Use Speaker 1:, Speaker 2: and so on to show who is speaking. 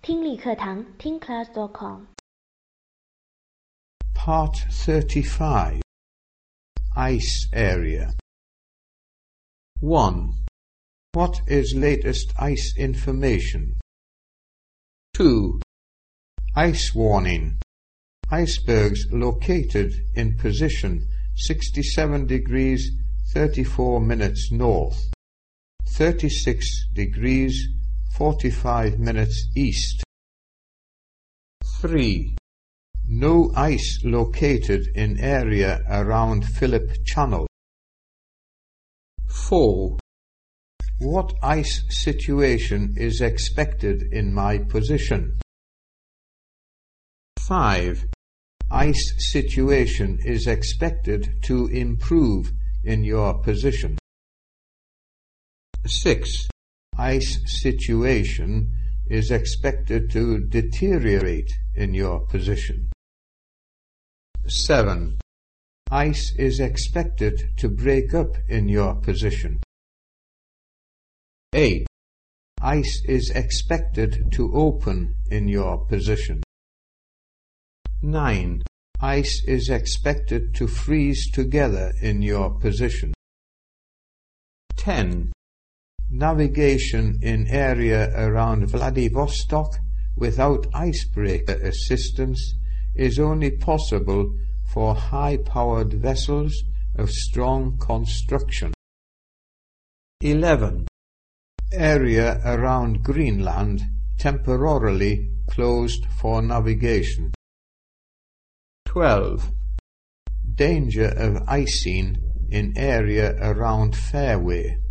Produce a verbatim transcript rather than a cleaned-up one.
Speaker 1: 听力课堂听 class dot com
Speaker 2: Part thirty-five. Ice area. one. What is latest ice information? two. Ice warning. Icebergs located in position sixty-seven degrees thirty-four minutes north, thirty-six degrees forty-five minutes east. three. No ice located in area around Phillip Channel. four. What ice situation is expected in my position? five. Ice situation is expected to improve in your position. six. Ice situation is expected to deteriorate in your position. seven. Ice is expected to break up in your position. eight. Ice is expected to open in your position. nine. Ice is expected to freeze together in your position. ten. Navigation in area around Vladivostok without icebreaker assistance is only possible for high-powered vessels of strong construction. eleven. Area around Greenland temporarily closed for navigation. twelve. Danger of icing in area around Fairway.